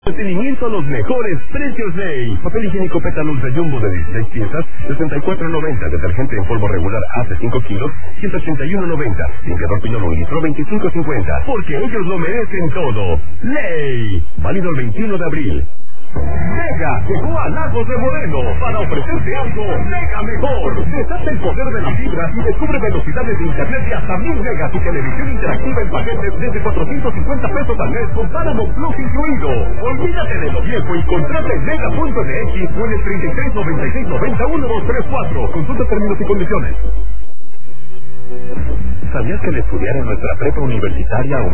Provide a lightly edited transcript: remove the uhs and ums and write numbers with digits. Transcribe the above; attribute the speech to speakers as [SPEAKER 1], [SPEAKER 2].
[SPEAKER 1] Mantenimiento a los mejores precios, Ley. Papel higiénico Pétalos de Jumbo de 16 piezas, 64.90. Detergente en polvo regular hace 5 kilos, 181.90. Limpiador Pinol 1 litro, 25.50. Porque ellos lo merecen todo. Ley. Válido el 21 de abril. Mega llegó a Lagos de Moreno para ofrecerte algo mega mejor. Desata el poder de la fibra y descubre velocidades de internet de hasta 1000 megas y televisión interactiva en paquetes desde 450 pesos al mes con Paramount Plus incluido. Olvídate de lo viejo y contrata en mega.mx o en el 3396901234. Consulta términos y condiciones. ¿Sabías que al estudiar en nuestra prepa universitaria